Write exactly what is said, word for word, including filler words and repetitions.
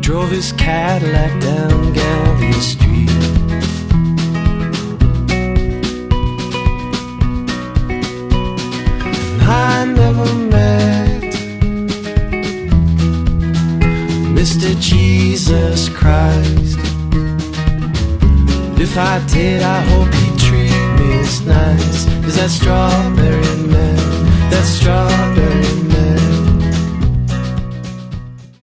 drove his Cadillac down Galley Street. And I never met Mister Jesus Christ. If I did, I hope he'd treat me as nice as that strawberry